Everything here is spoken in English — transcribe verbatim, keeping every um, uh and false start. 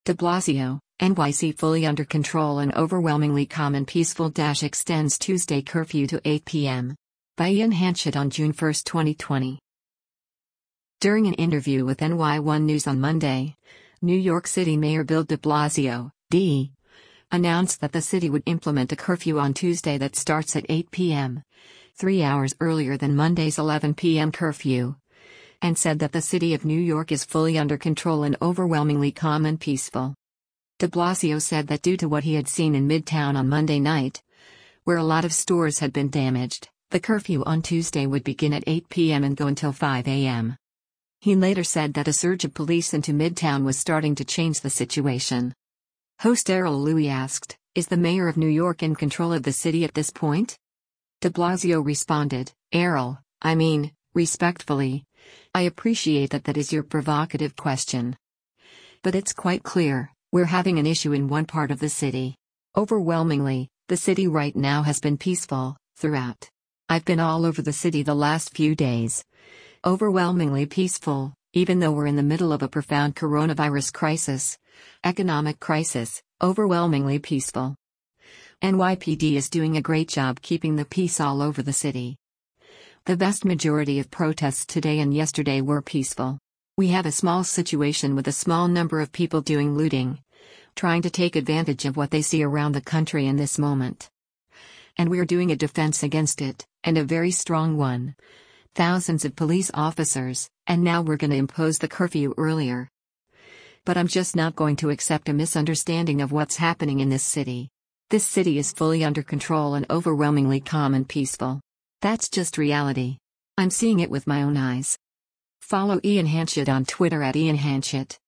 De Blasio, N Y C fully under control and overwhelmingly calm and peaceful dash extends Tuesday curfew to eight p m By Ian Hanchett on June first, twenty twenty. During an interview with N Y one News on Monday, New York City Mayor Bill de Blasio, D, announced that the city would implement a curfew on Tuesday that starts at eight p m, three hours earlier than Monday's eleven p m curfew, and said that the city of New York is fully under control and overwhelmingly calm and peaceful. De Blasio said that due to what he had seen in Midtown on Monday night, where a lot of stores had been damaged, the curfew on Tuesday would begin at eight p m and go until five a m He later said that a surge of police into Midtown was starting to change the situation. Host Errol Louie asked, "Is the mayor of New York in control of the city at this point?" De Blasio responded, "Errol, I mean, respectfully, I appreciate that that is your provocative question. But it's quite clear, we're having an issue in one part of the city. Overwhelmingly, the city right now has been peaceful, throughout. I've been all over the city the last few days. Overwhelmingly peaceful, even though we're in the middle of a profound coronavirus crisis, economic crisis, overwhelmingly peaceful. N Y P D is doing a great job keeping the peace all over the city. The vast majority of protests today and yesterday were peaceful. We have a small situation with a small number of people doing looting, trying to take advantage of what they see around the country in this moment. And we're doing a defense against it, and a very strong one. Thousands of police officers, and now we're going to impose the curfew earlier. But I'm just not going to accept a misunderstanding of what's happening in this city. This city is fully under control and overwhelmingly calm and peaceful. That's just reality. I'm seeing it with my own eyes." Follow Ian Hanchett on Twitter at Ian Hanchett.